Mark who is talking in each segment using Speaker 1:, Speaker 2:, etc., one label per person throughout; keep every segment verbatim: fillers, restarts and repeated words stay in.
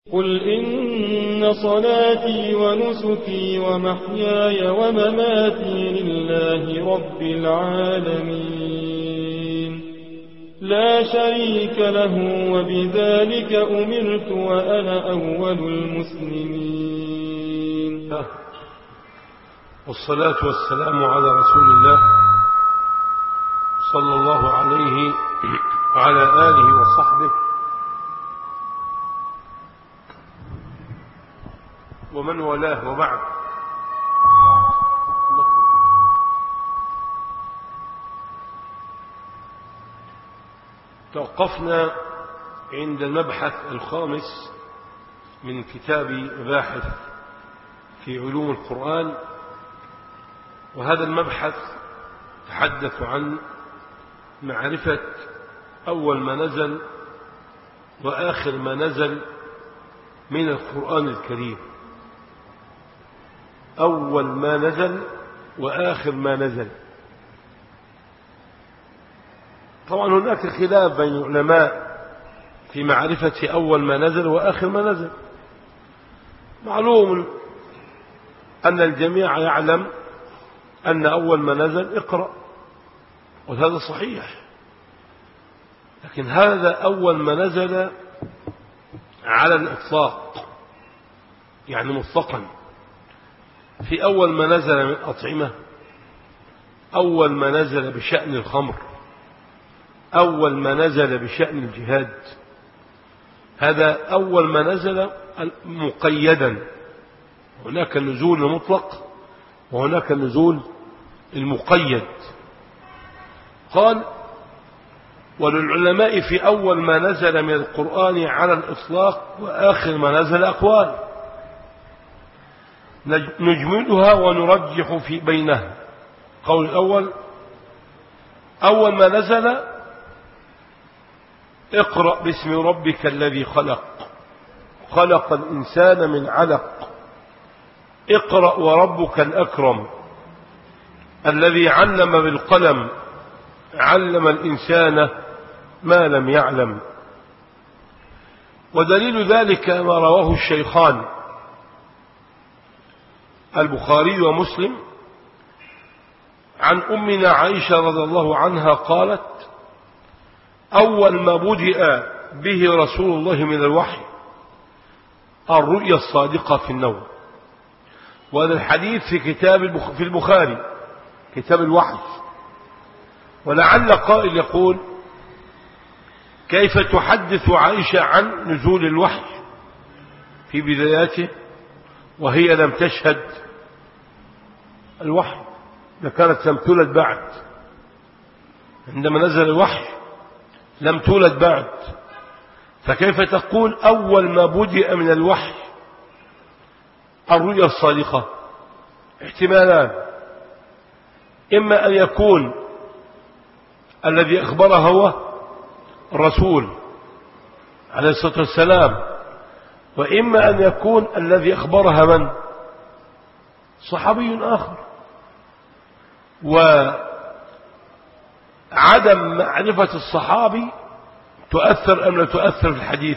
Speaker 1: قل إن صلاتي ونسكي ومحياي ومماتي لله رب العالمين لا شريك له وبذلك أمرت وأنا أول المسلمين.
Speaker 2: والصلاة والسلام على رسول الله صلى الله عليه وعلى آله وصحبه ومن والاه، وبعد. توقفنا عند المبحث الخامس من كتاب مباحث في علوم القرآن، وهذا المبحث تحدث عن معرفة أول ما نزل وآخر ما نزل من القرآن الكريم. أول ما نزل وآخر ما نزل. طبعا هناك خلاف بين العلماء في معرفة أول ما نزل وآخر ما نزل. معلوم أن الجميع يعلم أن أول ما نزل اقرأ، وهذا صحيح، لكن هذا أول ما نزل على الإطلاق، يعني مطلقا. في أول ما نزل من أطعمة، أول ما نزل بشأن الخمر، أول ما نزل بشأن الجهاد، هذا أول ما نزل مقيدا. هناك النزول المطلق وهناك النزول المقيد. قال: وللعلماء في أول ما نزل من القرآن على الإطلاق وآخر ما نزل أقوال نجملها ونرجح في بينها. قول الأول: أول ما نزل اقرأ باسم ربك الذي خلق خلق الإنسان من علق اقرأ وربك الأكرم الذي علم بالقلم علم الإنسان ما لم يعلم. ودليل ذلك ما رواه الشيخان البخاري ومسلم عن أمنا عائشة رضي الله عنها قالت: أول ما بدأ به رسول الله من الوحي الرؤيا الصادقة في النوم. وهذا الحديث في كتاب في البخاري كتاب الوحي. ولعل قائل يقول: كيف تحدث عائشة عن نزول الوحي في بداياته وهي لم تشهد الوحي؟ كانت لم تولد بعد. عندما نزل الوحي لم تولد بعد، فكيف تقول أول ما بدأ من الوحي الرؤيا الصادقة؟ احتمالان: إما أن يكون الذي أخبره هو الرسول عليه الصلاة والسلام، وإما أن يكون الذي أخبرها من؟ صحابي آخر. وعدم معرفة الصحابي تؤثر أم لا تؤثر في الحديث؟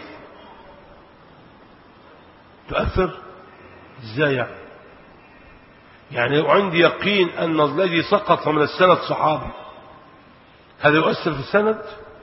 Speaker 2: تؤثر. إزاي يعني؟ يعني لو عندي يقين أن الذي سقط من السند صحابي، هذا يؤثر في السند؟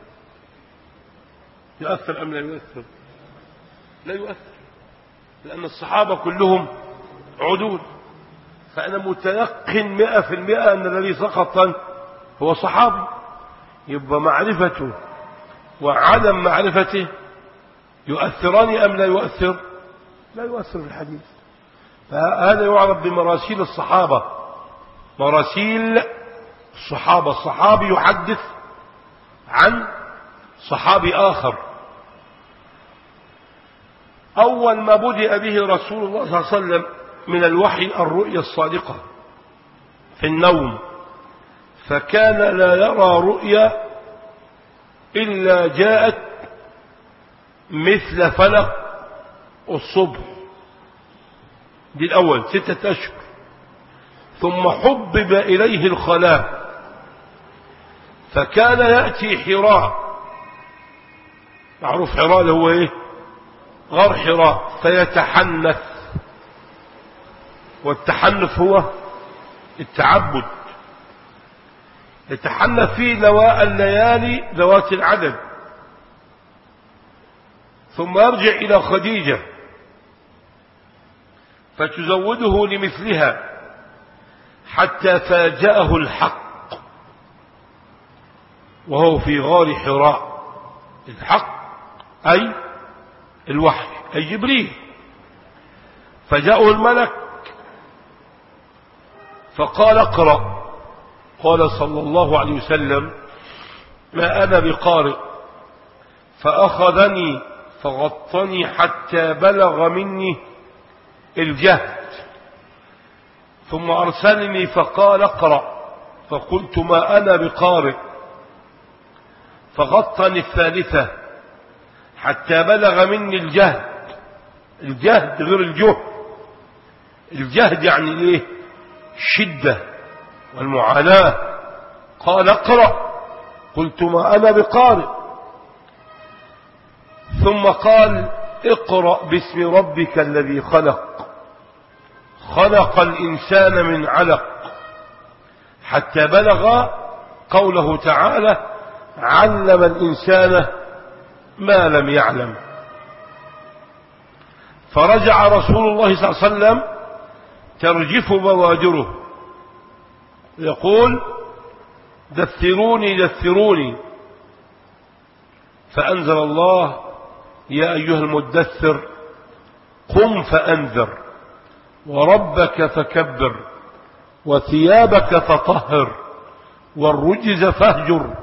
Speaker 2: يؤثر أم لا يؤثر؟ لا يؤثر، لأن الصحابة كلهم عدول. فأنا متيقن مئة في المئة أن الذي سقط هو صحابي. يبقى معرفته وعدم معرفته يؤثران أم لا يؤثر؟ لا يؤثر في الحديث. فهذا يعرف بمراسيل الصحابة. مراسيل الصحابة، الصحابي يحدث عن صحابي آخر. أول ما بدأ به رسول الله صلى الله عليه وسلم من الوحي الرؤيا الصادقة في النوم، فكان لا يرى رؤيا إلا جاءت مثل فلق الصبح. دي الأول ستة أشهر. ثم حبب إليه الخلاء، فكان يأتي حراء. معروف حراء اللي هو إيه؟ غار حراء فيتحنث، والتحنث هو التعبد، يتحنث فيه لواء الليالي ذوات العدد، ثم يرجع إلى خديجة فتزوده لمثلها حتى فاجأه الحق وهو في غار حراء. الحق أي الوحي أي جبريل، فجاءه الملك فقال اقرأ، قال صلى الله عليه وسلم ما أنا بقارئ، فأخذني فغطني حتى بلغ مني الجهد، ثم أرسلني فقال اقرأ، فقلت ما أنا بقارئ، فغطني الثالثة حتى بلغ مني الجهد. الجهد غير الجهد، الجهد يعني ايه؟ الشدة والمعاناة. قال اقرأ، قلت ما أنا بقارئ، ثم قال اقرأ باسم ربك الذي خلق، خلق الإنسان من علق، حتى بلغ قوله تعالى علم الإنسان ما لم يعلم. فرجع رسول الله صلى الله عليه وسلم ترجف بوادره يقول دثروني دثروني، فأنزل الله يا أيها المدثر قم فأنذر وربك فكبر وثيابك فطهر والرجز فاهجر.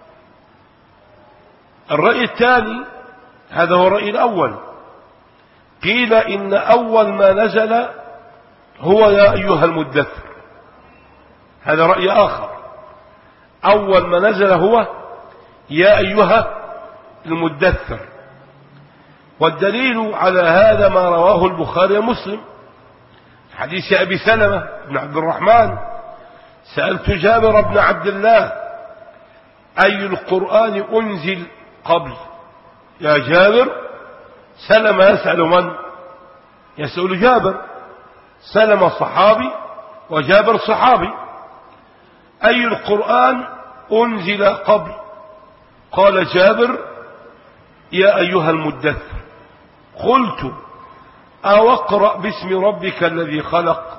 Speaker 2: الرأي الثاني هذا هو الرأي الأول، قيل إن أول ما نزل هو يا أيها المدثر، هذا رأي آخر، أول ما نزل هو يا أيها المدثر. والدليل على هذا ما رواه البخاري ومسلم حديث أبي سلمة بن عبد الرحمن سألت جابر بن عبد الله أي القرآن أنزل قبل؟ يا جابر، سلمة يسأل من؟ يسأل جابر، سلمة صحابي وجابر صحابي، أي القرآن أنزل قبل؟ قال جابر يا أيها المدثر. قلت أو اقرأ باسم ربك الذي خلق،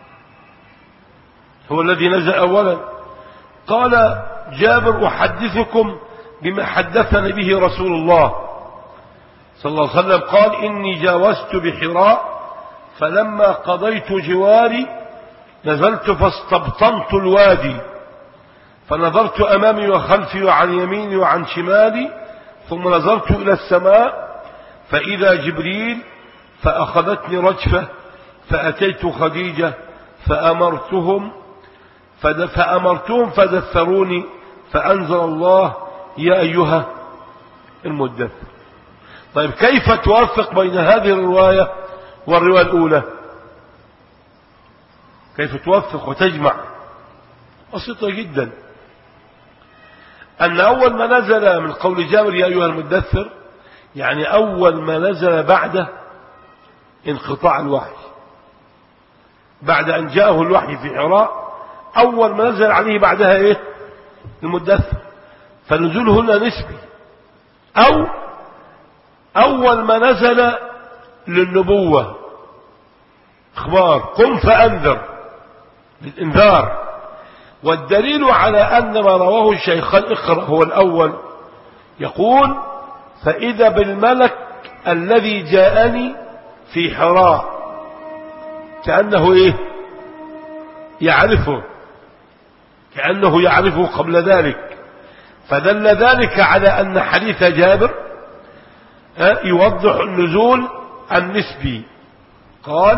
Speaker 2: هو الذي نزل أولا. قال جابر أحدثكم بما حدثني به رسول الله صلى الله عليه وسلم قال إني جاوزت بحراء فلما قضيت جواري نزلت فاستبطنت الوادي فنظرت أمامي وخلفي وعن يميني وعن شمالي ثم نظرت إلى السماء فإذا جبريل فأخذتني رجفة فأتيت خديجة فأمرتهم فأمرتهم فدثروني فأنزل الله يا أيها المدثر. طيب كيف توافق بين هذه الرواية والرواية الأولى؟ كيف توفق وتجمع؟ بسيطة جدا، أن أول ما نزل من قول جابر يا أيها المدثر يعني أول ما نزل بعد انقطاع الوحي، بعد أن جاءه الوحي في حراء أول ما نزل عليه بعدها إيه؟ المدثر. فنزول هنا نسبي، أو أول ما نزل للنبوة اخبار قم فأنذر للإنذار. والدليل على أن ما رواه الشيخان اقرأ هو الأول، يقول فإذا بالملك الذي جاءني في حراء كأنه إيه؟ يعرفه، كأنه يعرفه قبل ذلك، فدل ذلك على أن حديث جابر يوضح النزول النسبي. قال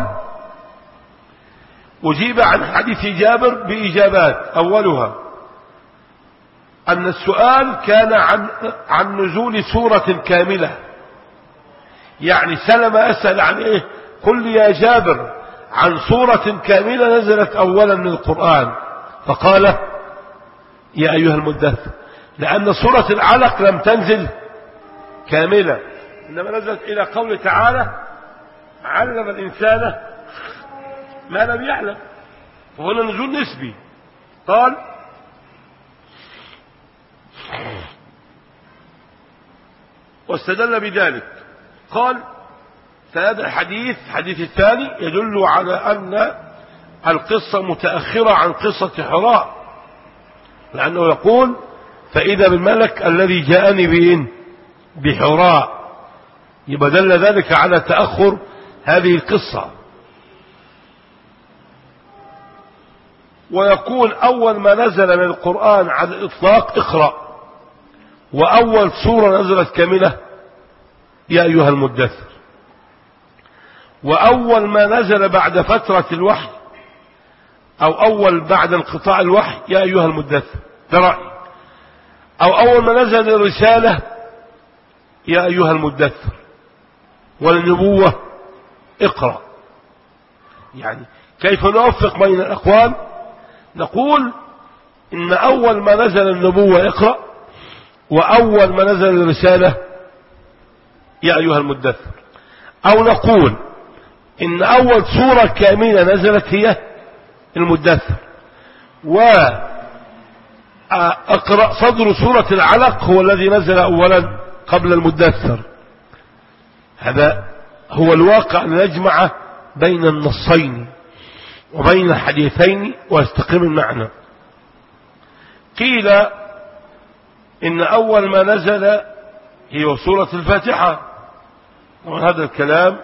Speaker 2: أجيب عن حديث جابر بإجابات، أولها أن السؤال كان عن, عن نزول سورة كاملة، يعني سلم أسأل عن إيه؟ قل لي يا جابر عن سورة كاملة نزلت أولا من القرآن، فقال يا أيها المدثر، لأن سورة العلق لم تنزل كاملة، إنما نزلت إلى قول تعالى علم الإنسان ما لم يعلم، وهنا نزول نسبي. قال واستدل بذلك، قال فهذا الحديث حديث الثاني يدل على أن القصة متأخرة عن قصة حراء، لأنه يقول فإذا بالملك الذي جاءني بإن بحراء، يبقى دل ذلك على تأخر هذه القصة. ويكون أول ما نزل من القرآن على الإطلاق اقرأ، وأول سورة نزلت كاملة يا أيها المدثر، وأول ما نزل بعد فترة الوحي أو أول بعد انقطاع الوحي يا أيها المدثر، ده رأي. أو أول ما نزل الرسالة يا أيها المدثر، والنبوة اقرأ. يعني كيف نوفق بين الأقوال؟ نقول إن أول ما نزل النبوة اقرأ، وأول ما نزل الرسالة يا أيها المدثر. أو نقول إن أول سورة كاملة نزلت هي المدثر، وأقرأ صدر سورة العلق هو الذي نزل أولا قبل المدثر. هذا هو الواقع أن نجمع بين النصين وبين الحديثين ويستقيم المعنى. قيل إن أول ما نزل هي سورة الفاتحة، وهذا الكلام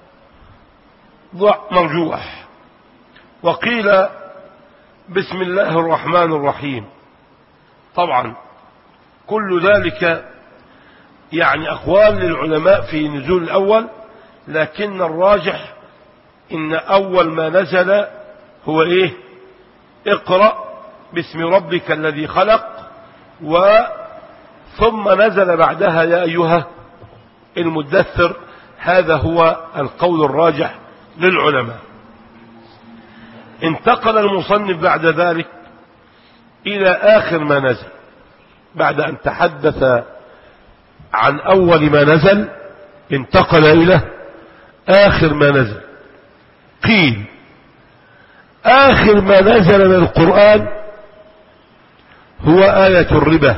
Speaker 2: مرجوح. وقيل بسم الله الرحمن الرحيم. طبعا كل ذلك يعني أقوال للعلماء في نزول الأول، لكن الراجح إن أول ما نزل هو إيه؟ اقرأ باسم ربك الذي خلق، وثم نزل بعدها يا أيها المدثر. هذا هو القول الراجح للعلماء. انتقل المصنف بعد ذلك إلى آخر ما نزل، بعد أن تحدث عن أول ما نزل انتقل إلى آخر ما نزل. قيل آخر ما نزل من القرآن هو آية الربا،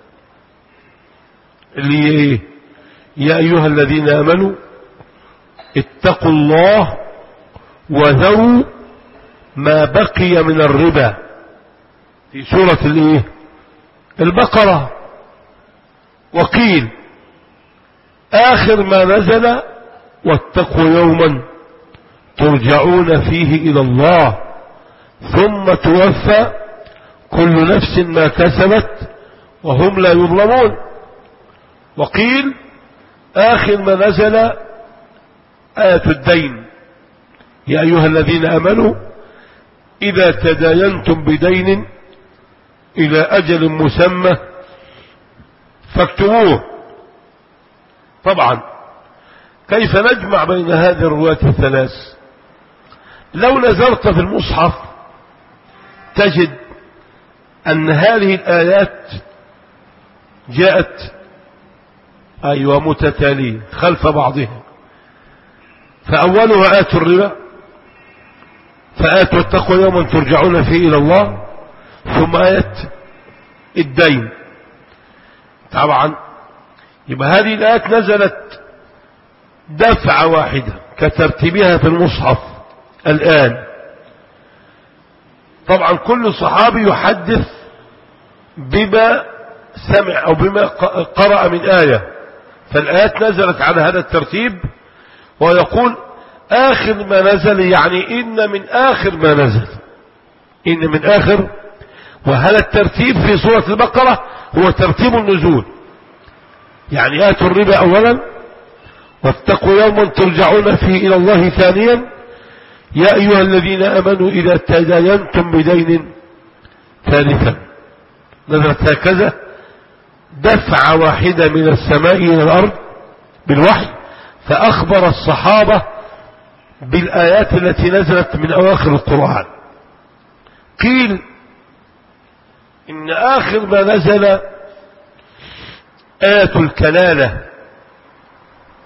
Speaker 2: اللي ايه؟ يا أيها الذين آمنوا اتقوا الله وذروا ما بقي من الربا، في سورة الايه؟ البقرة. وقيل آخر ما نزل واتقوا يوما ترجعون فيه إلى الله ثم توفى كل نفس ما كسبت وهم لا يظلمون. وقيل آخر ما نزل آية الدين، يا أيها الذين آمنوا إذا تداينتم بدين إلى أجل مسمى فاكتبوه. طبعا كيف نجمع بين هذه الروايات الثلاث؟ لو نظرت في المصحف تجد أن هذه الآيات جاءت أيوة متتالية خلف بعضها، فأولها آية الربا، فآية واتقوا يوما ترجعون فيه إلى الله، ثم آية الدين. طبعا يبقى هذه الآيات نزلت دفعة واحدة كترتيبها في المصحف الآن. طبعا كل صحابي يحدث بما سمع أو بما قرأ من آية، فالآيات نزلت على هذا الترتيب. ويقول آخر ما نزل يعني إن من آخر ما نزل، إن من آخر. وهذا الترتيب في سورة البقرة هو ترتيب النزول، يعني آية الربا أولا، واتقوا يوما ترجعون فيه إلى الله ثانيا، يا أيها الذين آمنوا إذا تداينتم بدين ثالثا. نزلت هكذا دفعة واحدة من السماء إلى الأرض بالوحي، فأخبر الصحابة بالآيات التي نزلت من أواخر القرآن. قيل إن آخر ما نزل آية الكلالة،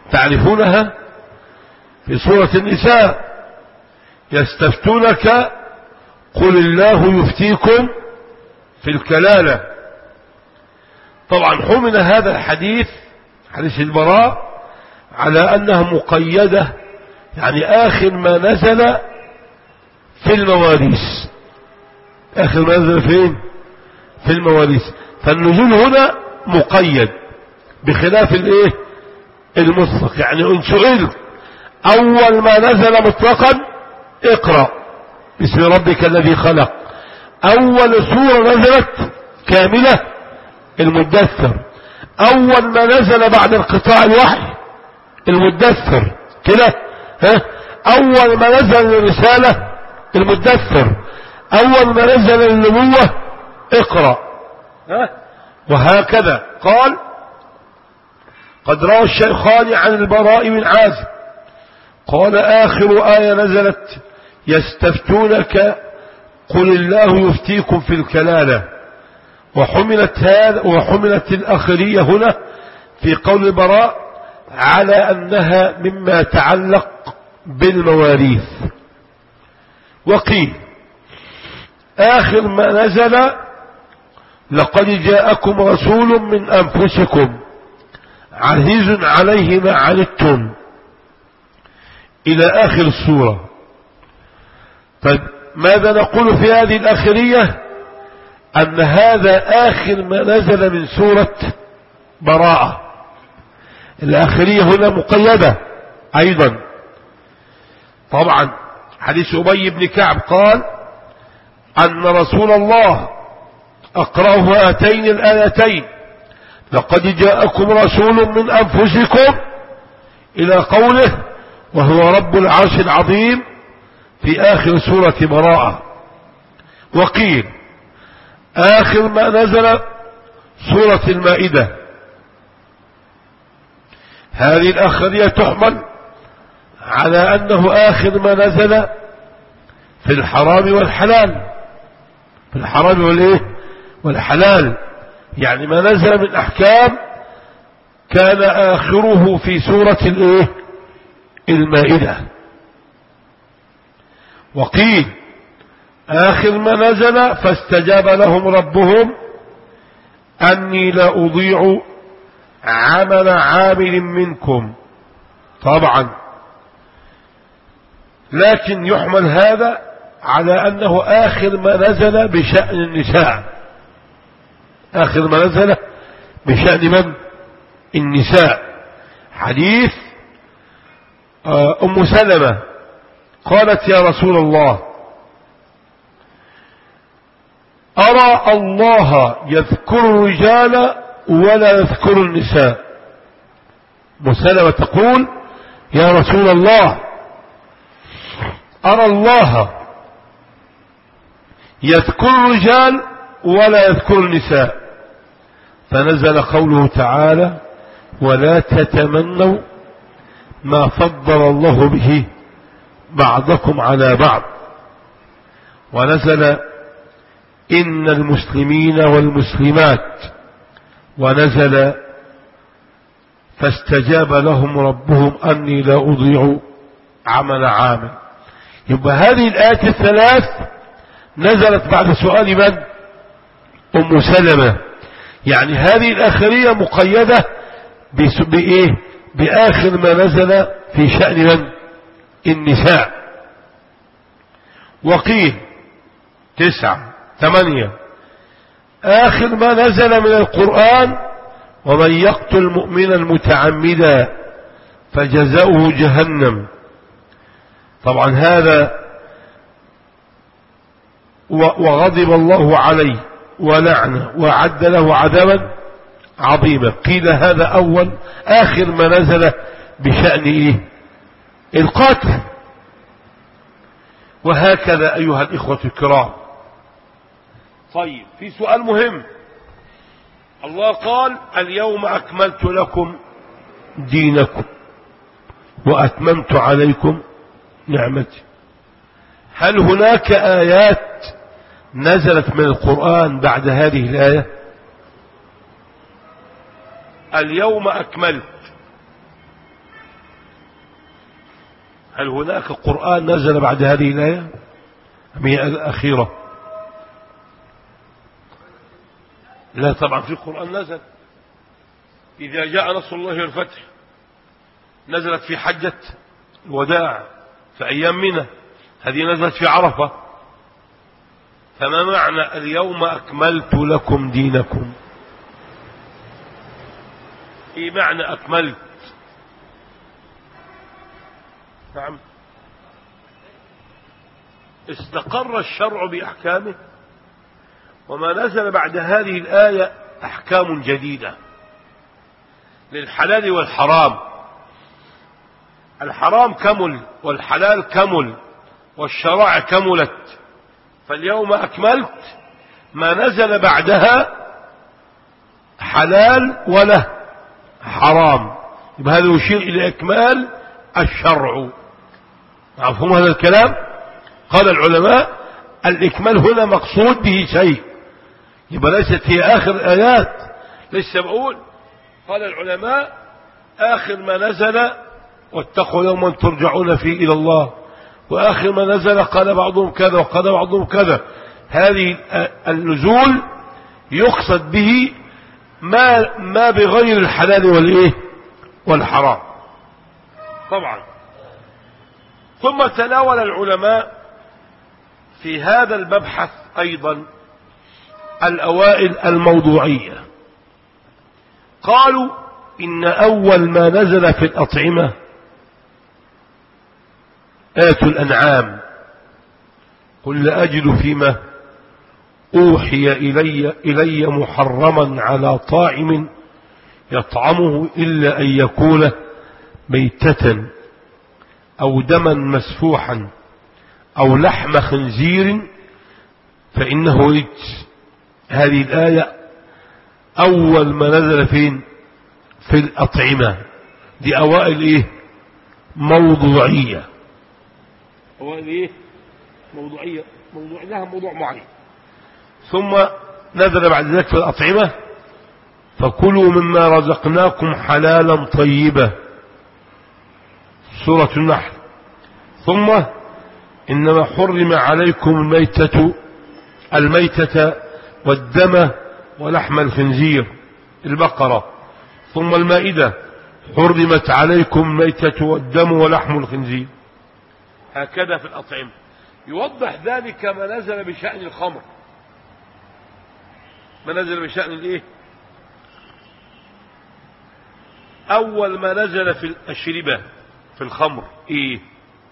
Speaker 2: تعرفونها في سورة النساء: يستفتونك قل الله يفتيكم في الكلالة. طبعا حمل هذا الحديث، حديث البراء، على أنها مقيدة، يعني آخر ما نزل في المواريث. آخر ما نزل فين؟ في المواريث. فالنزول هنا مقيد بخلاف الايه المطلق. يعني ان سئلت اول ما نزل مطلقا اقرأ باسم ربك الذي خلق، اول سورة نزلت كاملة المدثر، اول ما نزل بعد انقطاع الوحي المدثر كده، ها، اول ما نزل الرسالة المدثر، اول ما نزل النبوة اقرأ، ها. وهكذا قال: قد روى الشيخان عن البراء بن عازب قال: آخر آية نزلت يستفتونك قل الله يفتيكم في الكلالة. وحملت هذا وحملت الأخرية هنا في قول البراء على أنها مما يتعلق بالمواريث. وقيل آخر ما نزل لقد جاءكم رسول من أنفسكم عزيز عليه ما عنتم إلى آخر السورة. طيب ماذا نقول في هذه الآخرية؟ أن هذا آخر ما نزل من سورة براءة. الآخرية هنا مقيدة أيضا. طبعا حديث أبي بن كعب قال أن رسول الله أقرأه هاتين الآيتين: لقد جاءكم رسول من أنفسكم إلى قوله وهو رب العرش العظيم في آخر سورة براءة. وقيل آخر ما نزل سورة المائدة. هذه الآخرية تحمل على أنه آخر ما نزل في الحرام والحلال، في الحرام والإيه والحلال، يعني ما نزل من أحكام كان آخره في سورة الإيه المائدة. وقيل آخر ما نزل فاستجاب لهم ربهم أني لا أضيع عمل عامل منكم. طبعا لكن يحمل هذا على أنه آخر ما نزل بشأن النساء، آخر ما نزل بشأن من؟ النساء. حديث أم سلمة قالت: يا رسول الله، أرى الله يذكر الرجال ولا يذكر النساء. أم سلمة تقول: يا رسول الله، أرى الله يذكر الرجال ولا يذكر النساء. فنزل قوله تعالى: ولا تتمنوا ما فضل الله به بعضكم على بعض. ونزل: إن المسلمين والمسلمات. ونزل: فاستجاب لهم ربهم أني لا أضيع عمل عامل. يبقى هذه الآيات الثلاث نزلت بعد سؤال من؟ أم سلمة. يعني هذه الآخرية مقيدة بإيه؟ بآخر ما نزل في شأن من؟ النساء. وقيل تسعة ثمانية آخر ما نزل من القرآن: ومن يقتل مؤمنا متعمدا فجزاؤه جهنم. طبعا هذا وغضب الله عليه ولعنه وعد له عذابا عظيما. قيل هذا أول آخر ما نزل بشأن إيه؟ القتل. وهكذا أيها الإخوة الكرام. طيب في سؤال مهم. الله قال: اليوم أكملت لكم دينكم وأتممت عليكم نعمتي. هل هناك آيات نزلت من القرآن بعد هذه الآية؟ اليوم أكملت هل هناك قرآن نزل بعد هذه الآية أم هي الأخيرة؟ لا طبعا في قرآن نزل. إذا جاء نصر الله والفتح نزلت في حجة الوداع في أيام منى، هذه نزلت في عرفة. فما معنى اليوم أكملت لكم دينكم؟ إيه معنى أكملت؟ نعم، استقر الشرع بأحكامه، وما نزل بعد هذه الآية أحكام جديدة للحلال والحرام. الحرام كمل والحلال كمل والشرائع كملت، فاليوم أكملت ما نزل بعدها حلال ولا حرام، يبقى هذا يشير إلى إكمال الشرع. عرفهم هذا الكلام؟ قال العلماء الإكمال هنا مقصود به شيء، يبقى ليست هي آخر الآيات. لسه بقول قال العلماء آخر ما نزل واتقوا يوما ترجعون فيه إلى الله، وآخر ما نزل قال بعضهم كذا وقال بعضهم كذا. هذه النزول يقصد به ما ما بغير الحلال والإيه والحرام طبعا. ثم تناول العلماء في هذا المبحث أيضا الأوائل الموضوعية. قالوا إن أول ما نزل في الأطعمة آية الأنعام، قل لا أجد فيما أوحي إلي, إلي محرما على طاعم يطعمه إلا أن يكون ميتة أو دما مسفوحا أو لحم خنزير فإنه رجس. هذه الآية أول ما نزل فين؟ في الأطعمة. دي أوائل إيه؟ موضوعية. أوائل إيه؟ موضوعية. موضوع لها موضوع معين. ثم نزل بعد ذلك في الأطعمة فكلوا مما رزقناكم حلالا طيبا، سورة النحل. ثم إنما حرم عليكم الميتة الميتة والدم ولحم الخنزير، البقرة. ثم المائدة حرمت عليكم الميتة والدم ولحم الخنزير. هكذا في الأطعمة. يوضح ذلك ما نزل بشأن الخمر. ما نزل بشأن الايه؟ أول ما نزل في الأشربة في الخمر ايه؟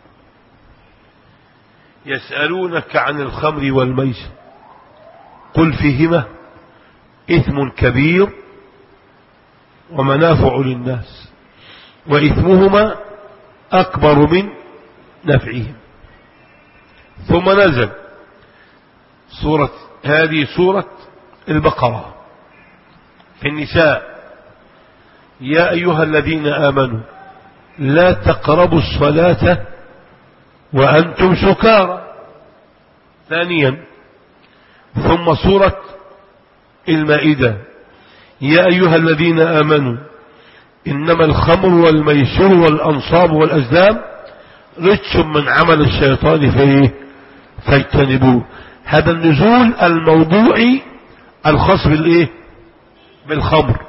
Speaker 2: يسألونك عن الخمر والميسر قل فيهما إثم كبير ومنافع للناس وإثمهما أكبر من نفعهم. ثم نزل سورة هذه سورة البقرة في النساء يا أيها الذين آمنوا لا تقربوا الصلاة وأنتم سكارى. ثانيا ثم سورة المائدة يا أيها الذين آمنوا إنما الخمر والميسر والأنصاب والأزلام رجس من عمل الشيطان فيه فاجتنبوه. هذا النزول الموضوعي الخاص بالإيه؟ بالخمر.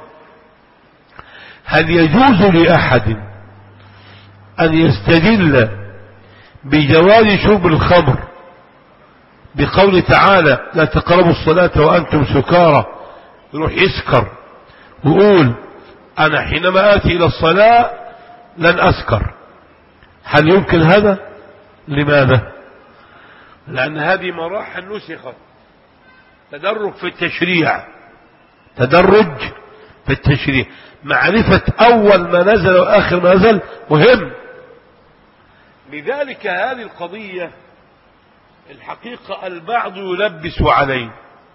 Speaker 2: هل يجوز لأحد أن يستدل بجواز شرب الخمر بقول تعالى لا تقربوا الصلاة وأنتم سكارى، يروح يسكر ويقول أنا حينما آتي إلى الصلاة لن أسكر؟ هل يمكن هذا؟ لماذا؟ لأن هذه مراحل نسخت. تدرج في التشريع، تدرج في التشريع. معرفة أول ما نزل وآخر ما نزل مهم. لذلك هذه القضية الحقيقة البعض يلبس عليه،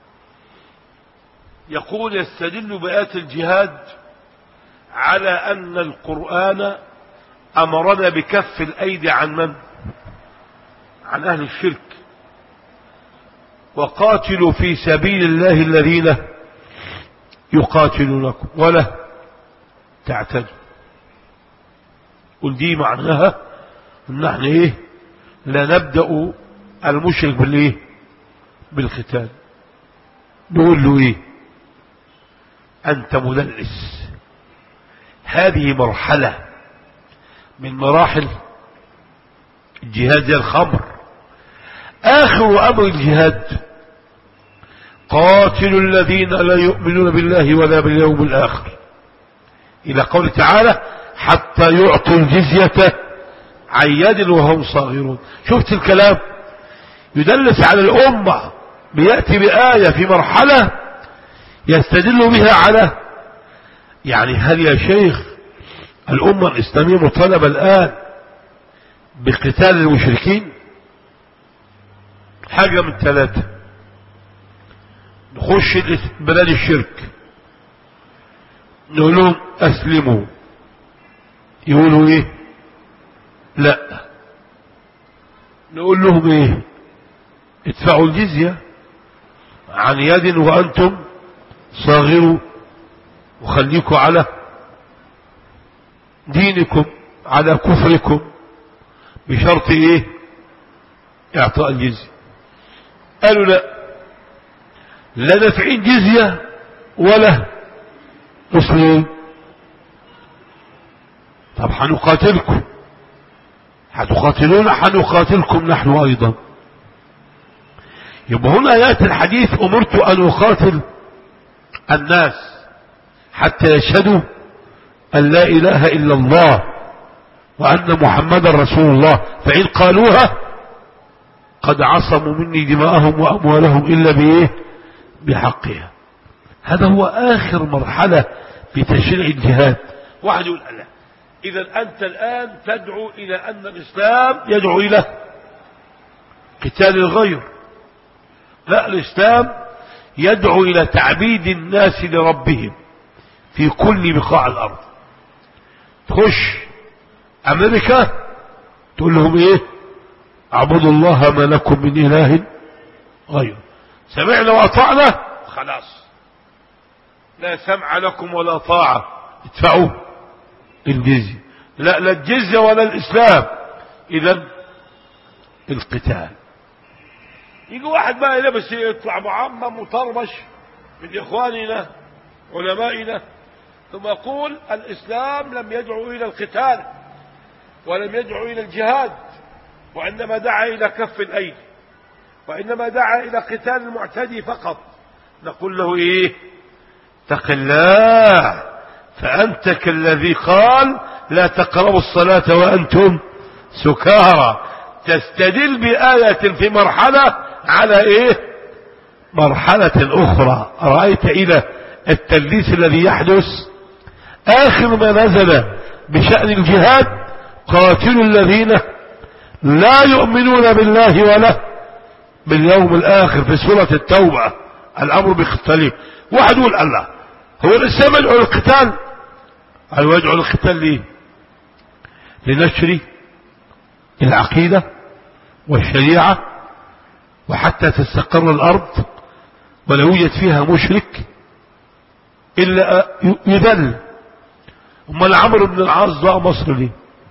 Speaker 2: يقول يستدل بآيات الجهاد على أن القرآن أمرنا بكف الأيدي عن من؟ عن أهل الشرك، وقاتلوا في سبيل الله الذين يقاتلونكم ولا تعتدوا. قل دي معناها نحن ايه لا نبدأ المشرك بالايه بالقتال. نقول له ايه انت مدلس. هذه مرحلة من مراحل الجهاد زي الخمر. آخر أمر الجهاد قاتلوا الذين لا يؤمنون بالله ولا باليوم الآخر، إلى قول تعالى حتى يعطوا الجزية عن يد وهم صاغرون. شفت الكلام يدلس على الأمة، بيأتي بآية في مرحلة يستدل بها على يعني هل يا شيخ الأمة الإسلامية مطالبة الآن بقتال المشركين؟ حاجة من ثلاثة، نخش بلاد الشرك نقول لهم أسلموا، يقولوا إيه لا، نقول لهم إيه ادفعوا الجزية عن يد وأنتم صاغروا وخليكم على دينكم على كفركم بشرط ايه اعطاء الجزية. قالوا لا لا دافعين جزية ولا مسلمين. طب حنقاتلكم، هتقاتلون حنقاتلكم نحن ايضا. يبقى هنا يأتي الحديث امرت ان اقاتل الناس حتى يشهدوا ان لا اله الا الله وان محمدا رسول الله، فان قالوها قد عصموا مني دماءهم واموالهم الا بايه بحقها. هذا هو اخر مرحلة في تشريع الجهاد. واحد يقول لا اذا انت الان تدعو الى ان الاسلام يدعو الى قتال الغير. لا، الاسلام يدعو الى تعبيد الناس لربهم في كل بقاع الارض. تخش امريكا تقول لهم ايه اعبدوا الله ما لكم من اله غيره، سمعنا واطعنا خلاص لا سمع لكم ولا طاعة، ادفعوا الجزية. لا لا الجزية ولا الاسلام، اذا القتال. يجي واحد بقى لابس يطلع معمم مطربش من اخواننا علمائنا ثم يقول الاسلام لم يدعو الى القتال ولم يدعو الى الجهاد، وانما دعا الى كف الايدي، وانما دعا الى قتال المعتدي فقط. نقول له ايه اتق الله، فانت كالذي قال لا تقربوا الصلاة وانتم سكارى. تستدل بآية في مرحلة على ايه مرحلة اخرى. رأيت الى التلبيس الذي يحدث. اخر ما نزل بشأن الجهاد قاتلوا الذين لا يؤمنون بالله ولا باليوم الاخر في سورة التوبة، الامر بقتاله. واحد يقول الله هو الاسلام يدعو للقتال؟ هل يدعو للقتال ليه؟ لنشر العقيدة والشريعة وحتى تستقر الارض ولا يوجد فيها مشرك الا يذل. امال عمرو بن العاص ضاع مصر ليه؟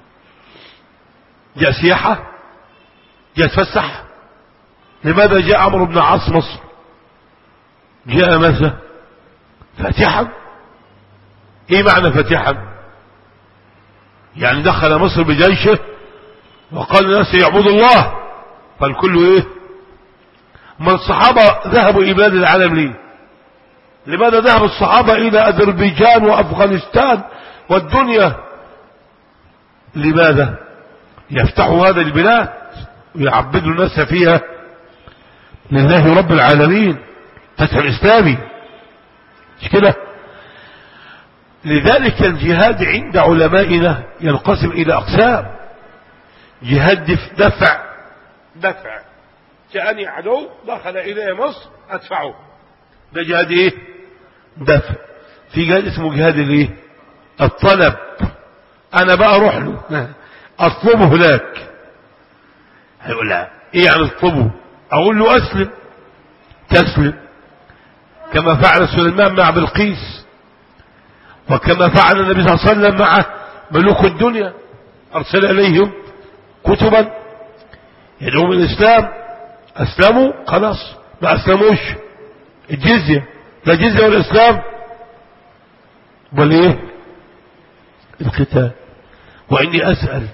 Speaker 2: جاء سياحة؟ جاء تفسح؟ لماذا جاء عمرو بن العاص مصر؟ جاء ماذا؟ فاتحا. ايه معنى فاتحا؟ يعني دخل مصر بجيشه وقال الناس يعبدوا الله فالكل ايه؟ ما الصحابة ذهبوا الى بلاد العالم ليه؟ لماذا ذهب الصحابة الى اذربيجان وافغانستان والدنيا؟ لماذا؟ يفتحوا هذا البلاد ويعبدوا الناس فيها لله رب العالمين، فتح الاسلامي مش كده؟ لذلك الجهاد عند علمائنا ينقسم الى اقسام. جهاد دفع دفع جاءني عدو دخل الي مصر ادفعه، ده جهاد ايه دفع. في جهاد اسمه جهاد الايه الطلب، انا بقى اروح له اطلبه هناك. هيقول لا ايه يعني اطلبه؟ اقول له اسلم تسلم، كما فعل سليمان مع بلقيس وكما فعل النبي صلى الله عليه وسلم مع ملوك الدنيا، ارسل اليهم كتبا يدعوهم الإسلام، أسلموا خلاص، ما أسلموش الجزية، لا جزية ولا إسلام بل إيه؟ القتال. وإني أسأل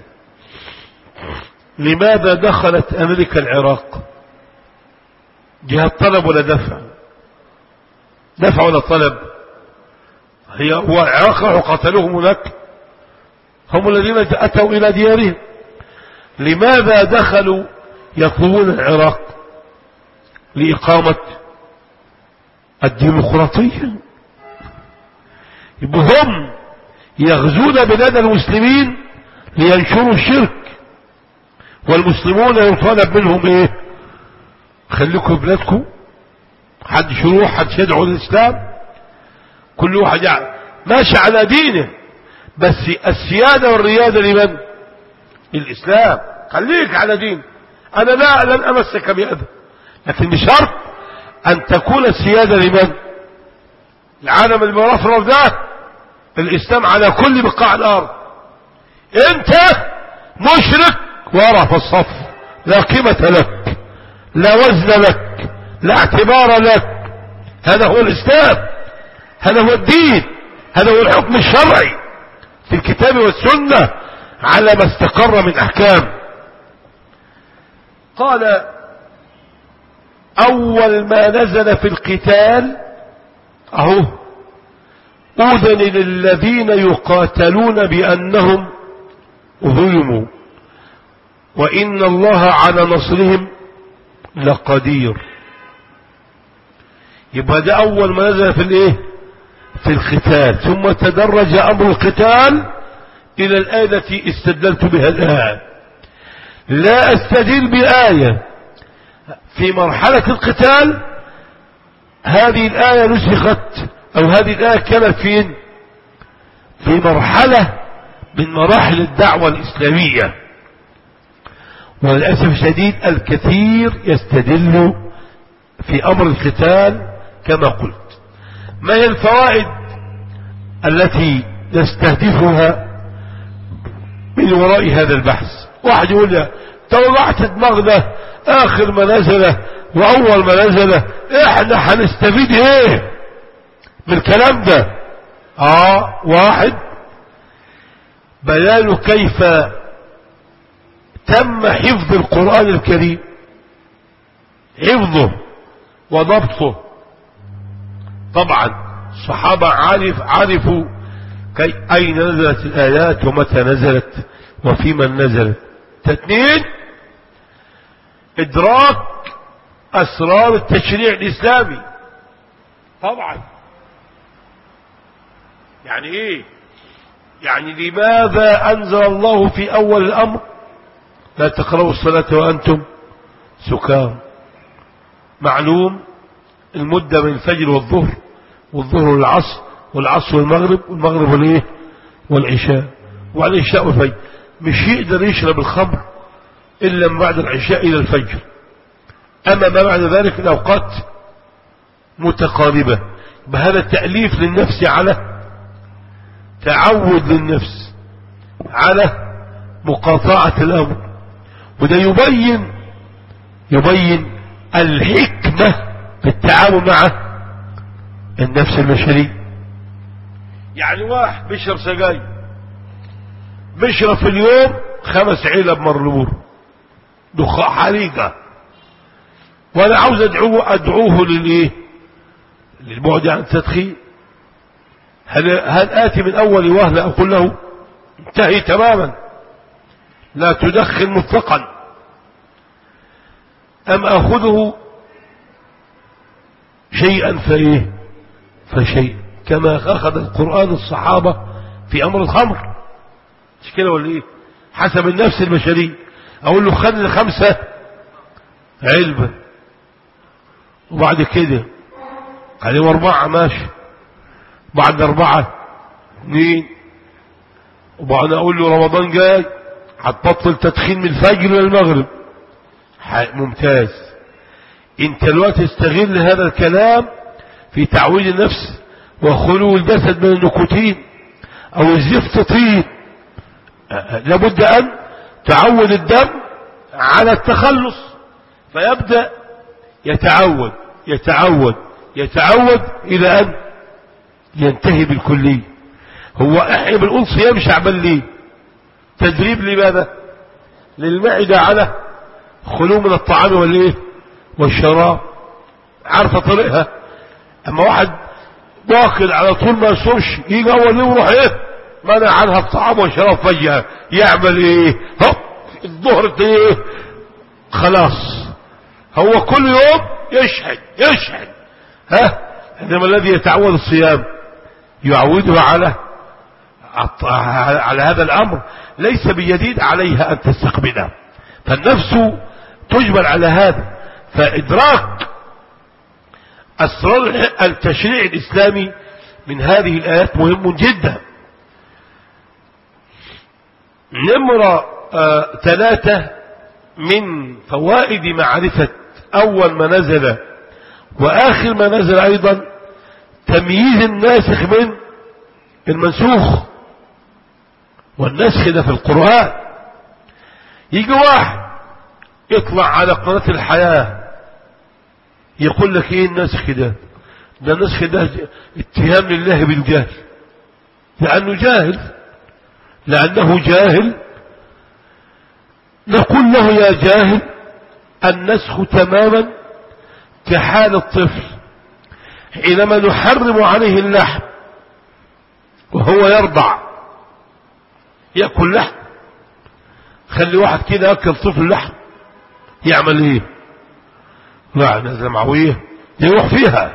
Speaker 2: لماذا دخلت أمريكا العراق؟ جهة طلب ولا دفع؟ دفع ولا طلب؟ هي هو العراق راحوا قتلوهم هناك، هم الذين أتوا إلى ديارهم. لماذا دخلوا يطلبون العراق؟ لإقامة الديمقراطية. هم يغزون بلاد المسلمين لينشروا الشرك، والمسلمون يطالب منهم ايه؟ خليكم في بلادكم، حد يروح حد يدعو للإسلام، كل واحد يعني ماشي على دينه، بس السيادة والريادة لمن؟ للإسلام. خليك على دين، أنا لا لن أمسك بأذى، لكن بشرط أن تكون السيادة لمن؟ العالم المرفرف ده الإسلام على كل بقاع الأرض. أنت مشرك ورا في الصف، لا قيمة لك، لا وزن لك، لا اعتبار لك. هذا هو الإسلام، هذا هو الدين، هذا هو الحكم الشرعي في الكتاب والسنة على ما استقر من أحكام. قال أول ما نزل في القتال أهو أذن للذين يقاتلون بأنهم ظلموا وإن الله على نصرهم لقدير. يبقى ده أول ما نزل في الإيه؟ في القتال، ثم تدرج أمر القتال إلى الآية التي استدلت بها الآن. لا أستدل بآية في مرحلة القتال هذه الآية نسخت أو هذه الآية كانت فين؟ في مرحلة من مراحل الدعوة الإسلامية. وللأسف الشديد الكثير يستدل في أمر القتال كما قلت. ما هي الفوائد التي نستهدفها من وراء هذا البحث؟ واحد يقول لي طلعت دماغنا آخر ما نزل وأول ما نزل، إحنا هنستفيد إيه من الكلام ده؟ آه واحد بيان كيف تم حفظ القرآن الكريم، حفظه وضبطه. طبعا الصحابة عارف عارفوا كي أين نزلت الآيات ومتى نزلت وفي من نزلت. تثنين إدراك أسرار التشريع الإسلامي. طبعا يعني إيه؟ يعني لماذا أنزل الله في أول الأمر لا تقربوا الصلاة وأنتم سكارى؟ معلوم المدة من الفجر والظهر، والظهر والعصر، والعصر والمغرب، والمغرب والإيه؟ والعشاء، والعشاء والفجر. مش يقدر يشرب الخمر إلا من بعد العشاء إلى الفجر. أما ما بعد ذلك الأوقات متقاربة. بهذا التأليف للنفس على تعود للنفس على مقاطعة الأمر، وده يبين يبين الحكمة في التعامل مع النفس البشرية. يعني واحد بيشرب سجاير، بيشرب في اليوم خمس علب مرلور دخان حريقة، وانا عاوز ادعوه ادعوه للايه؟ للبعد عن التدخين. هل, هل آتي من أول وهلة أقول له انتهي تماما لا تدخن مطلقا، أم أخذه شيئا فإيه فشيء، كما أخذ القرآن الصحابة في أمر الخمر؟ مش كده ولا إيه؟ حسب النفس البشرية أقول له خلي خمسة علبة وبعد كده عليهم أربعة ماشي، بعد أربعة اثنين، وبعد أقول له رمضان جاي هتبطل تدخين من الفجر للمغرب. ممتاز. انت دلوقتي استغل هذا الكلام في تعويد النفس وخلو الجسد من النيكوتين او الزفت طين. لابد ان تعود الدم على التخلص، فيبدأ يتعود يتعود يتعود إلى أن ينتهي بالكلية. هو احنا بنقول صيام شعبان ليه؟ تدريب لماذا؟ للمعدة على خلو من الطعام والايه والشراب، عارفة طريقها. اما واحد واكل على طول ما يصومش، يجي اول يوم يروح ايه منع عنها الطعام والشراب فجأة، يعمل ايه؟ هوب الظهر ايه خلاص، هو كل يوم يشحن يشحن. ها انما الذي يتعود الصيام يعوده على على هذا الامر، ليس بجديد عليها ان تستقبله، فالنفس تجبل على هذا. فادراك اسرار التشريع الاسلامي من هذه الايات مهم جدا. نمرة آه ثلاثة من فوائد معرفة اول ما نزل واخر ما نزل ايضا تمييز الناسخ من المنسوخ. والنسخ ده في القرآن، يجي واحد يطلع على قناة الحياة يقول لك ايه النسخ ده؟ ده النسخ ده اتهام لله بالجهل، لأنه جاهل لأنه جاهل نقول له يا جاهل النسخ تماما كحال الطفل حينما نحرم عليه اللحم وهو يرضع يأكل لحم. خلي واحد كده يأكل طفل لحم يعمل ايه؟ لا نزل معوية يروح فيها.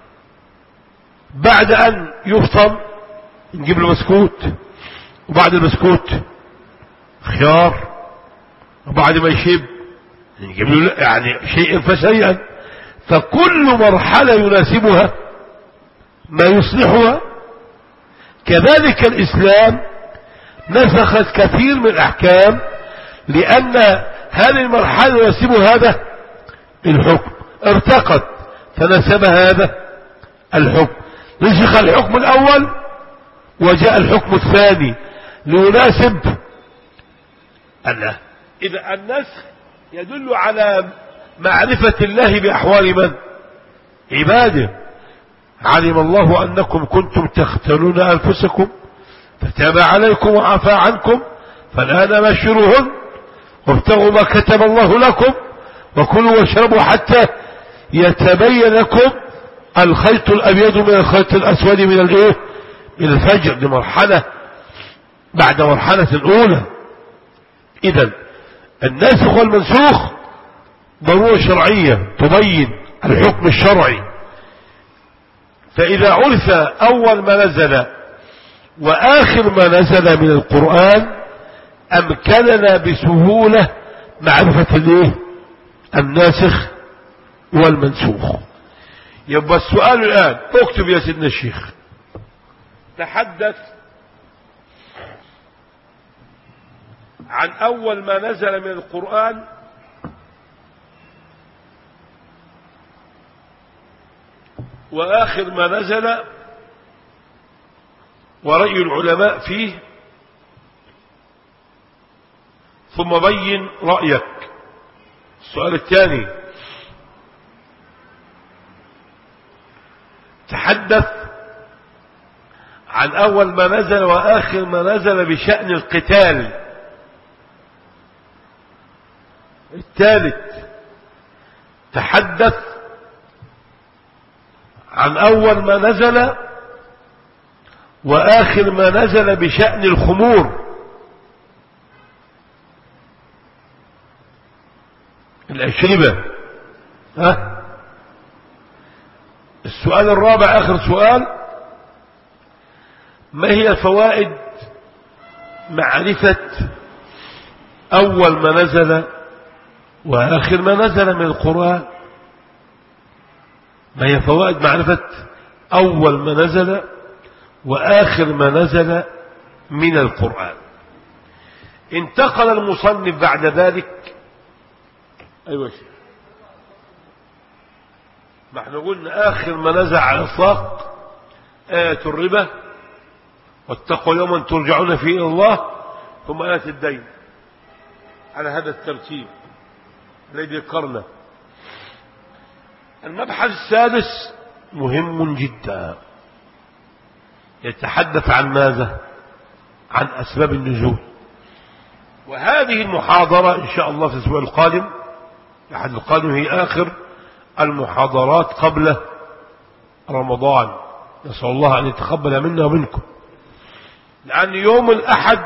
Speaker 2: بعد ان يفطم نجيب له بسكوت، وبعد البسكوت خيار، وبعد ما يشيب نجيب له يعني شيئا فشيئا. فكل مرحلة يناسبها ما يصلحها. كذلك الإسلام نسخت كثير من الأحكام لأن هذه المرحلة يناسب هذا الحكم، ارتقت فنسب هذا الحكم. نسخ الحكم الأول وجاء الحكم الثاني ليناسب الله. إذا النسخ يدل على معرفة الله بأحوال من؟ عباده. علم الله أنكم كنتم تختلون أنفسكم فتاب عليكم وعفى عنكم فالآن باشروهن وابتغوا ما كتب الله لكم وكلوا واشربوا حتى يتبين لكم الخيط الأبيض من الخيط الأسود من الايه من الفجر. دي مرحلة بعد مرحلة الأولى. إذن الناسخ والمنسوخ ضرورة شرعية تبين الحكم الشرعي. فإذا عرف أول ما نزل وآخر ما نزل من القرآن أمكننا بسهولة معرفة الايه الناسخ والمنسوخ. يبقى السؤال الآن، اكتب يا سيدنا الشيخ، تحدث عن أول ما نزل من القرآن وآخر ما نزل ورأي العلماء فيه، ثم بين رأيك. السؤال الثاني، تحدث عن أول ما نزل وآخر ما نزل بشأن القتال. الثالث، تحدث عن أول ما نزل وآخر ما نزل بشأن الخمور. الأشربة. ها؟ السؤال الرابع آخر سؤال، ما هي فوائد معرفة أول ما نزل وآخر ما نزل من القرآن؟ ما هي فوائد معرفة أول ما نزل وآخر ما نزل من القرآن؟ انتقل المصنف بعد ذلك. أيوة شيء، ما احنا قلنا آخر ما نزل على الإطلاق آية الربا واتقوا يوما ترجعون فيه إلى الله، ثم آية الدين. على هذا الترتيب الذي ذكرنا. المبحث السادس مهم جدا، يتحدث عن ماذا؟ عن أسباب النزول. وهذه المحاضرة إن شاء الله في الأسبوع القادم الأحد القادم هي آخر المحاضرات قبل رمضان، نسأل الله أن يتقبل منا ومنكم، لأن يوم الأحد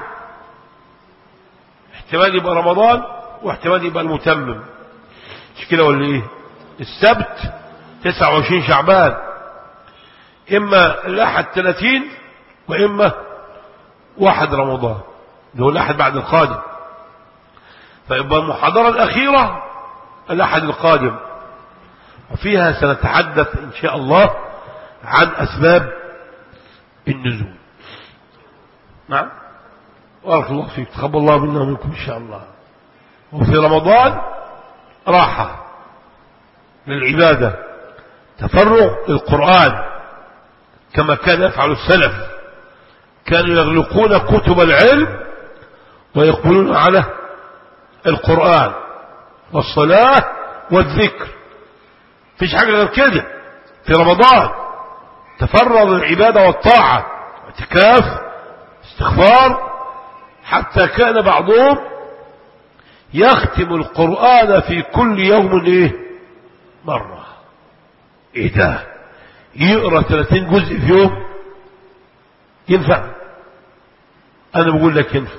Speaker 2: احتمال يبقى رمضان واحتمال يبقى المتمم، مش كده ولا ايه؟ السبت تسعة وعشرين شعبان، إما الأحد ثلاثين وإما واحد رمضان، ده هو الأحد بعد القادم. فيبقى المحاضرة الأخيرة الأحد القادم، وفيها سنتحدث إن شاء الله عن أسباب النزول. نعم، بارك الله فيك، تقبل الله منا ومنكم إن شاء الله. وفي رمضان راحة للعبادة، تفرغ للقرآن كما كان يفعل السلف، كانوا يغلقون كتب العلم ويقبلون على القرآن والصلاة والذكر، فيش حاجة غير كده. في رمضان تفرغ للعبادة والطاعة، اعتكاف، استغفار، حتى كان بعضهم يختم القرآن في كل يوم ايه مرة. ايه ده؟ يقرأ ثلاثين جزء في يوم؟ ينفع؟ انا بقول لك ينفع،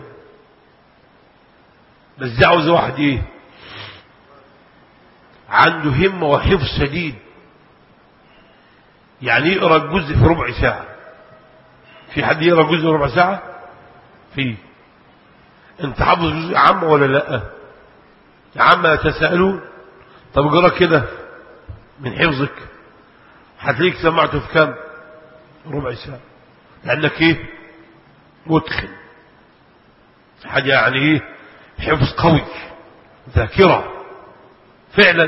Speaker 2: بس ده عاوز واحد ايه؟ عنده همة وحفظ شديد، يعني يقرأ الجزء في ربع ساعة. في حد يقرأ جزء في ربع ساعة؟ في. انت حافظ جزء عام ولا لا؟ عما يتساءلون. طب اقرأ كده من حفظك، هتلاقيك سمعته في كم؟ ربع ساعة، لأنك ايه؟ متقن، حاجة يعني ايه؟ حفظ قوي، ذاكرة فعلا.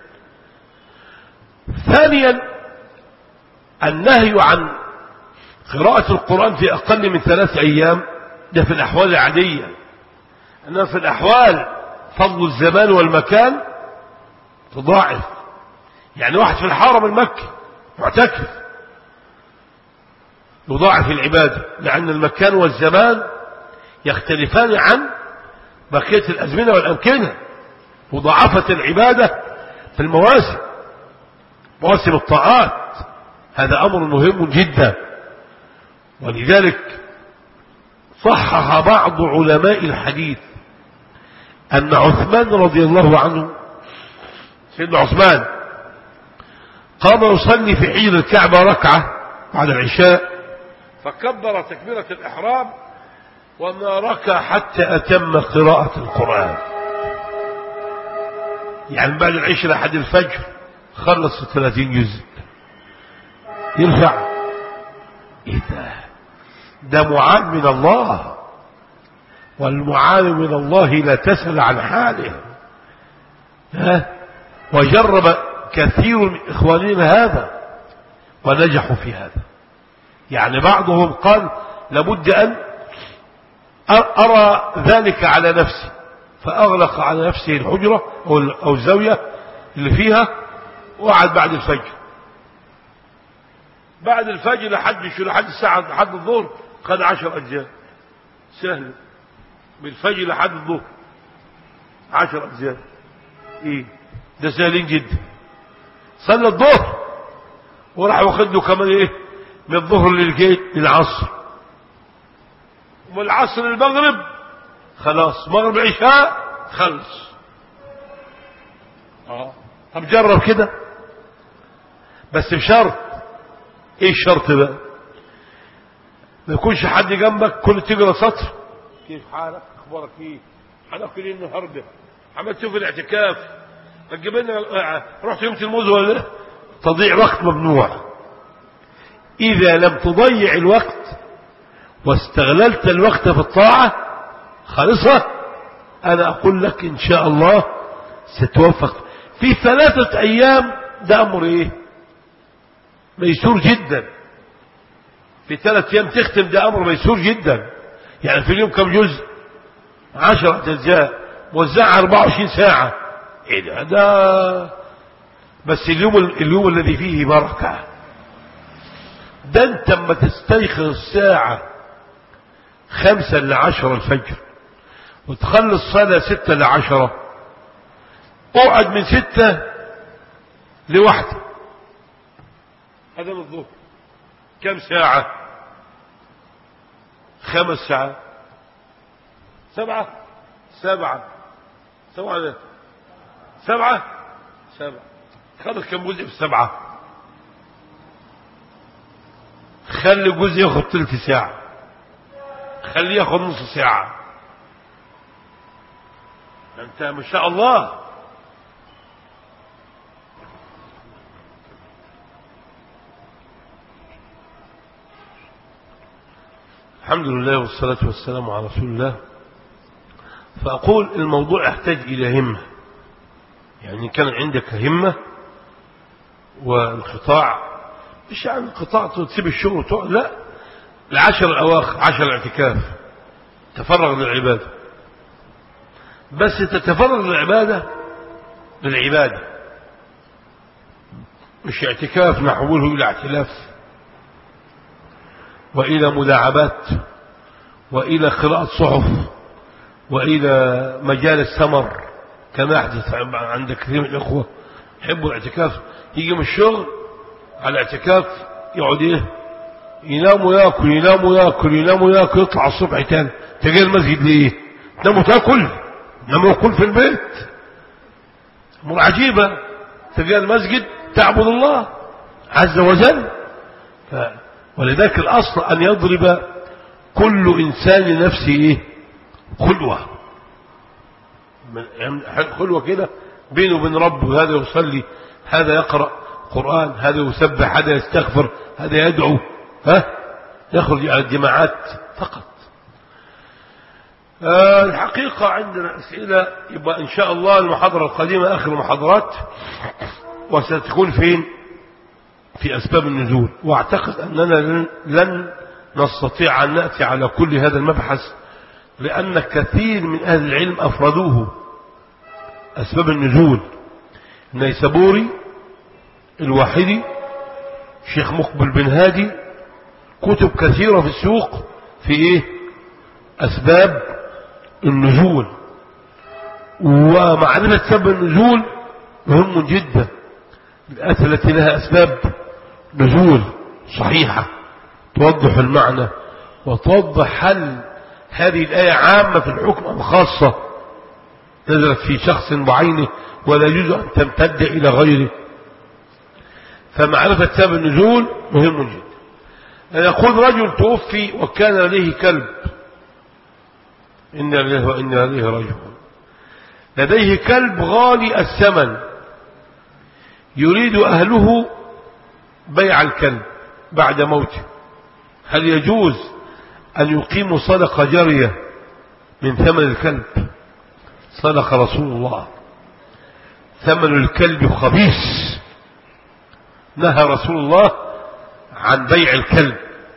Speaker 2: ثانيا النهي عن قراءة القرآن في أقل من ثلاث أيام، ده في الأحوال العادية. أنها في الأحوال فضل الزمان والمكان تضاعف. يعني واحد في الحرم المكي معتكف يضاعف العبادة، لأن المكان والزمان يختلفان عن بقية الأزمنة والأمكنة. مضاعفة العبادة في المواسم، مواسم الطاعات، هذا أمر مهم جدا. ولذلك صحح بعض علماء الحديث أن عثمان رضي الله عنه، سيدنا عثمان، قام يصلي في حجر الكعبة ركعة بعد العشاء، فكبر تكبيرة الإحرام وما ركع حتى أتم قراءة القرآن. يعني بعد العشاء لحد الفجر خلص ثلاثين جزء. ينفع؟ ايه ده؟ ده معان من الله، والمعان من الله لا تسأل عن حاله. ها؟ وجرب كثير من إخواننا هذا ونجحوا في هذا. يعني بعضهم قال لابد أن أرى ذلك على نفسي، فأغلق على نفسه الحجرة أو الزاوية اللي فيها، وقعد بعد الفجر. بعد الفجر لحد شو لحد الساعة لحد الظهر خد عشر أجزاء. سهل، من الفجر لحد الظهر عشر أجزاء. إيه ده؟ سهلين جدا. صلى الظهر وراح واخد له كمان إيه من الظهر للجيت للعصر، ومن العصر للمغرب خلاص، مغرب عشاء خلص. اه طب جرب كده، بس بشرط. ايه الشرط بقى؟ ما يكونش حد جنبك كل تقرا سطر كيف حالك، اخبارك ايه، هناكل ايه النهارده، عملت ايه في الاعتكاف، ما تجيب لنا رحت يوم الموز ولا لا. تضيع وقت ممنوع. اذا لم تضيع الوقت واستغللت الوقت في الطاعة خالصة، انا اقول لك ان شاء الله ستوفق في ثلاثة ايام. ده امر ايه ميسور جدا. في ثلاث ايام تختم، ده امر ميسور جدا. يعني في اليوم كم جزء؟ عشرة اجزاء. موزعها أربعة وعشرين ساعة. ايه ده ده بس اليوم اليوم الذي فيه بركة. ده انت اما تستيقظ الساعة خمسة لعشرة الفجر وتخلص صلاة ستة لعشرة، اقعد من ستة لواحدة، هذا من الظهر كم ساعة؟ خمس ساعات. سبعة سبعة سبعة سبعة سبعة خلص كم جزء في السبعة؟ خلي جزء ياخد تلت ساعة، خليه ياخد نص ساعة. انت ما شاء الله. الحمد لله والصلاة والسلام على رسول الله. فأقول الموضوع يحتاج إلى همة، يعني كان عندك همة وانقطاع، مش يعني انقطاع تسيب الشغل وتقعد، لا، العشر الأواخر عشر الاعتكاف تفرغ للعبادة، بس تتفرغ للعبادة للعبادة، مش اعتكاف نحوله إلى اعتلاف وإلى مداعبات وإلى قراءة صحف وإلى مجال السمر كما يحدث عند كثير من الإخوة. يحبوا الاعتكاف، يجي من الشغل على الاعتكاف يقعد ايه، ينام وياكل ينام وياكل ينام وياكل، يطلع الصبح تاني. تجي المسجد ليه؟ تنام وتاكل؟ تنام وتاكل في البيت؟ امور عجيبة. تجي المسجد تعبد الله عز وجل. ف... ولذلك الأصل أن يضرب كل إنسان لنفسه إيه؟ خلوة، خلوة كده بينه وبين ربه. هذا يصلي، هذا يقرأ قرآن، هذا يسبح، هذا يستغفر، هذا يدعو، ها يخرج على الجماعات فقط. آه الحقيقة عندنا أسئلة، يبقى إن شاء الله المحاضرة القادمة آخر المحاضرات، وستكون فين؟ في أسباب النزول. وأعتقد أننا لن نستطيع أن نأتي على كل هذا المبحث، لأن كثير من أهل العلم أفردوه. أسباب النزول النيسابوري، الواحدي، شيخ مقبل بن هادي، كتب كثيرة في السوق في إيه؟ أسباب النزول. ومعرفة سبب النزول مهم جدا. الآيات التي لها أسباب نزول صحيحة توضح المعنى وتوضح هل هذه الآية عامة في الحكم أم خاصة نزلت في شخص بعينه ولا يجوز أن تمتد إلى غيره. فمعرفة سبب النزول مهم جدا. أن يقول رجل توفي وكان لديه كلب، إن لله وإنا إليه راجعون، لديه كلب غالي الثمن، يريد أهله بيع الكلب بعد موته، هل يجوز أن يقيموا صدقة جارية من ثمن الكلب؟ صدق رسول الله: ثمن الكلب خبيث. نهى رسول الله عن بيع الكلب،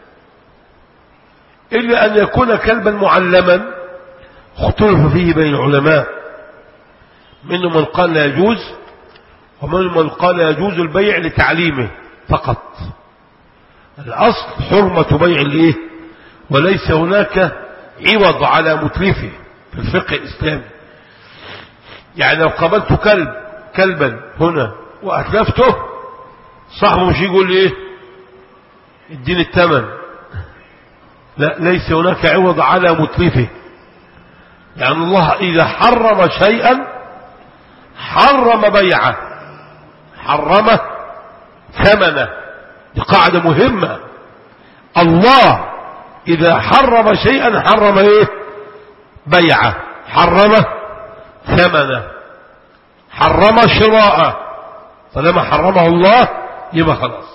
Speaker 2: إلا أن يكون كلبا معلما اختلف فيه بين العلماء، منهم من قال لا يجوز ومنهم من قال يجوز البيع لتعليمه فقط. الأصل حرمة بيع الايه، وليس هناك عوض على متلفه في الفقه الإسلامي. يعني لو قبلت كلب كلبا هنا وأتلفته، صاحبه مش يقول لي ايه اديني الثمن، لا، ليس هناك عوض على متلفه. يعني الله إذا حرم شيئا حرم بيعه، حرم ثمنه. دي قاعدة مهمة. الله إذا حرم شيئا حرم ايه؟ بيعه، حرم ثمنه، حرم شراءه. فلما حرمه الله يبقى خلاص.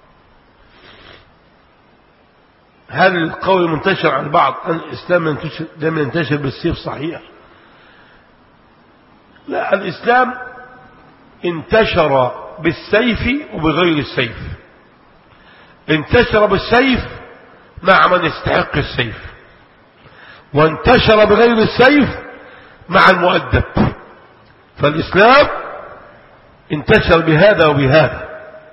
Speaker 2: هل القول منتشر عن بعض أن الإسلام لم ينتشر بالسيف؟ صحيح، لا، الإسلام انتشر بالسيف وبغير السيف. انتشر بالسيف مع من يستحق السيف، وانتشر بغير السيف مع المؤدب. فالإسلام انتشر بهذا وبهذا.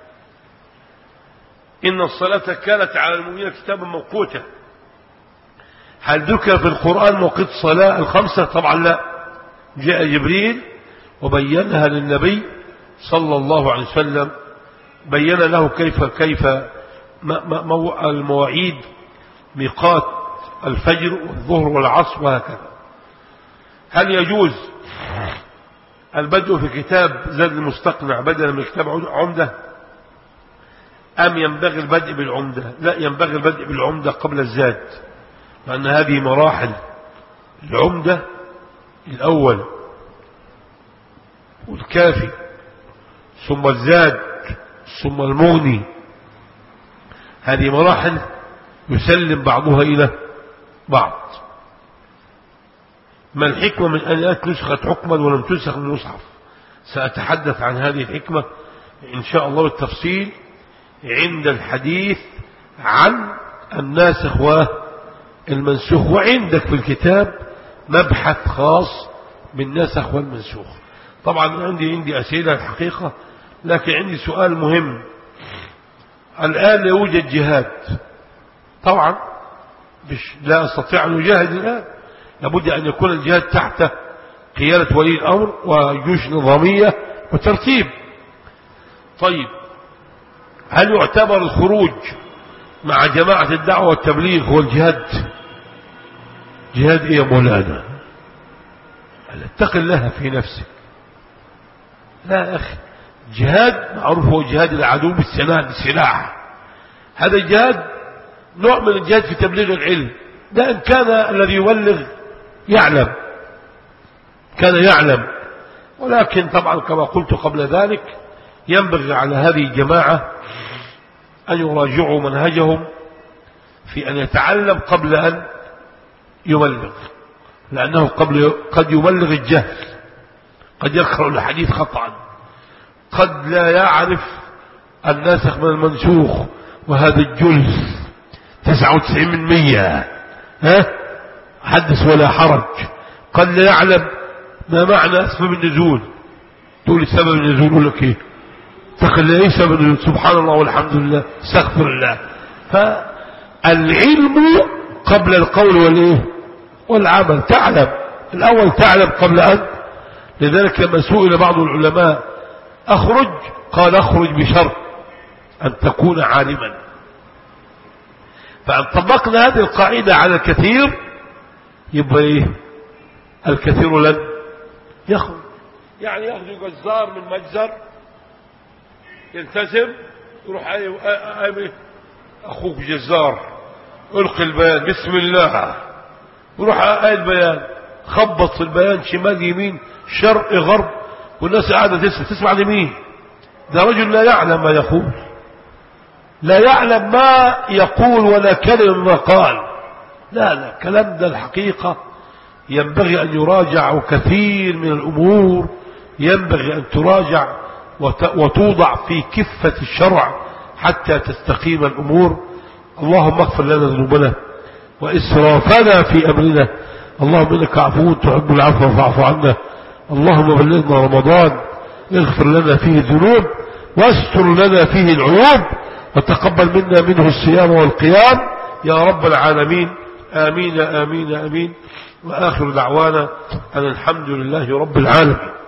Speaker 2: إن الصلاة كانت على المؤمنين كتابا موقوتا. هل ذكر في القرآن موقيت الصلاة الخمسة؟ طبعا لا. جاء جبريل وبينها للنبي صلى الله عليه وسلم، بين له كيف كيف المواعيد، ميقات الفجر والظهر والعصر وهكذا. هل يجوز البدء في كتاب زاد المستقنع بدلا من كتاب عمدة، أم ينبغي البدء بالعمدة؟ لا، ينبغي البدء بالعمدة قبل الزاد، لأن هذه مراحل. العمدة الأول والكافي، ثم الزاد، ثم المغني. هذه مراحل يسلم بعضها إلى بعض. ما الحكمة من أن آيات نسخت حكما ولم تنسخ من المصحف؟ سأتحدث عن هذه الحكمة إن شاء الله بالتفصيل عند الحديث عن الناسخ والمنسوخ. وعندك في الكتاب مبحث خاص بالناسخ والمنسوخ. طبعا عندي عندي أسئلة الحقيقة، لكن عندي سؤال مهم. الآن لا يوجد جهاد، طبعا لا أستطيع أن أجاهد الآن، لابد أن يكون الجهاد تحت قيادة ولي الأمر وجيوش نظامية وترتيب. طيب، هل يعتبر الخروج مع جماعة الدعوة والتبليغ هو الجهاد؟ جهاد إيه يا مولانا؟ اتق الله في نفسك. لا يا أخي، جهاد معروف هو جهاد العدو بالسلاح. هذا الجهاد نوع من الجهاد في تبليغ العلم، ده إن كان الذي يبلغ يعلم، كان يعلم. ولكن طبعا كما قلت قبل ذلك ينبغي على هذه الجماعة أن يراجعوا منهجهم في أن يتعلم قبل أن يبلغ، لأنه قبل قد يبلغ الجهل، قد يقرأ الحديث خطأ، قد لا يعرف الناسخ من المنسوخ، وهذا الجلس تسعة وتسعين من مية، ها حدث ولا حرج. قد لا يعلم ما معنى سبب النزول، تقول سبب النزول يقول لك ايه؟ تقول ايه سبب النزول؟ سبحان الله والحمد لله استغفر الله. فالعلم قبل القول والايه والعمل. تعلم الاول، تعلم قبل ان. لذلك لما سئل بعض العلماء اخرج، قال اخرج بشرط ان تكون عالما. فان طبقنا هذه القاعدة على الكثير يبقى ايه؟ الكثير لن يخرج. يعني ياخذ جزار من مجزر يلتزم، يروح اي اخوك جزار القي البيان بسم الله، يروح اي البيان، خبط في البيان شمال يمين شرق غرب، والناس قاعده تسمع. تسمع لمين؟ ده رجل لا يعلم ما يقول، لا يعلم ما يقول ولا كلمة ما قال. لا لا، كلام ده الحقيقة ينبغي أن يراجع، وكثير من الأمور ينبغي أن تراجع وتوضع في كفة الشرع حتى تستقيم الأمور. اللهم اغفر لنا ذنوبنا وإسرافنا في أمرنا، اللهم إنك عفو تحب العفو فاعف عنا. اللهم بلغنا رمضان، اغفر لنا فيه الذنوب واستر لنا فيه العيوب، وتقبل منا منه الصيام والقيام يا رب العالمين. آمين آمين آمين. وآخر دعوانا أن الحمد لله رب العالمين.